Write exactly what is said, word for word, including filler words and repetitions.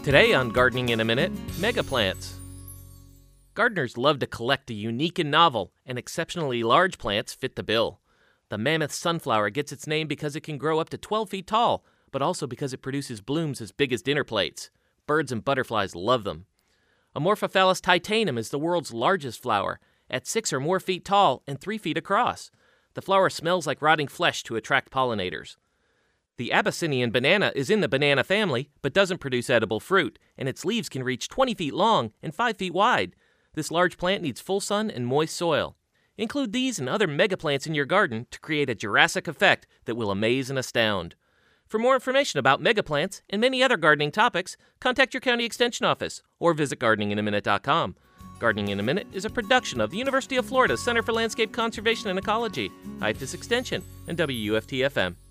Today on Gardening in a Minute, mega plants. Gardeners love to collect the unique and novel, and exceptionally large plants fit the bill. The mammoth sunflower gets its name because it can grow up to twelve feet tall, but also because it produces blooms as big as dinner plates. Birds and butterflies love them. Amorphophallus titanum is the world's largest flower, at six or more feet tall and three feet across. The flower smells like rotting flesh to attract pollinators. The Abyssinian banana is in the banana family, but doesn't produce edible fruit, and its leaves can reach twenty feet long and five feet wide. This large plant needs full sun and moist soil. Include these and other mega plants in your garden to create a Jurassic effect that will amaze and astound. For more information about mega plants and many other gardening topics, contact your county extension office or visit gardening in a minute dot com. Gardening in a Minute is a production of the University of Florida Center for Landscape Conservation and Ecology, I F T S Extension, and W U F T F M.